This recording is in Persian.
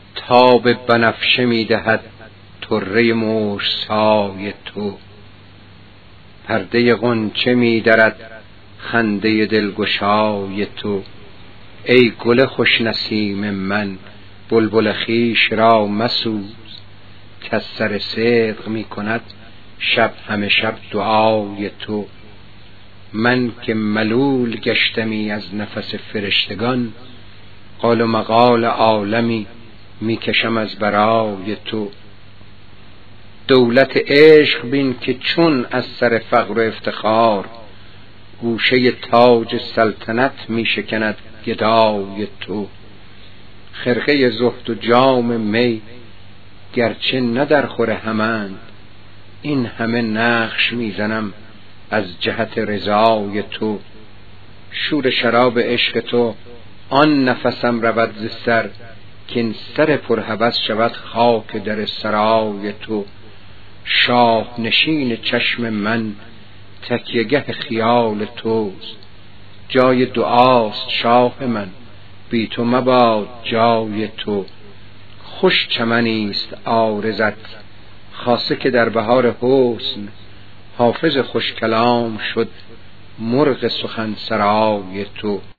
تاب بنفشه می دهد طره مشتای تو. پرده غنچه می درد خنده دلگشای تو. ای گل خوش نسیم من بلبل خویش را مسوز، کز سر صدق می کند شب همه شب دعای تو. من که ملول گشتمی از نفس فرشتگان، قال و مقال عالمی می کشم از برای تو. دولت عشق بین که چون از سر فقر و افتخار، گوشه تاج سلطنت می شکند گدای تو. خرقه زهد و جام می گرچه نه در خور همند، این همه نقش می زنم از جهت رضای تو. شور شراب عشق تو آن نفسم رود ز سر، که این سر پرهوس شود خاک در سرای تو. شاه نشین چشم من تکیه گه خیال توست، جای دعاست شاه من بی تو مباد جای تو. خوش چمنیست عارضت خاصه که در بهار حسن، حافظ خوش کلام شد مرغ سخن سرای تو.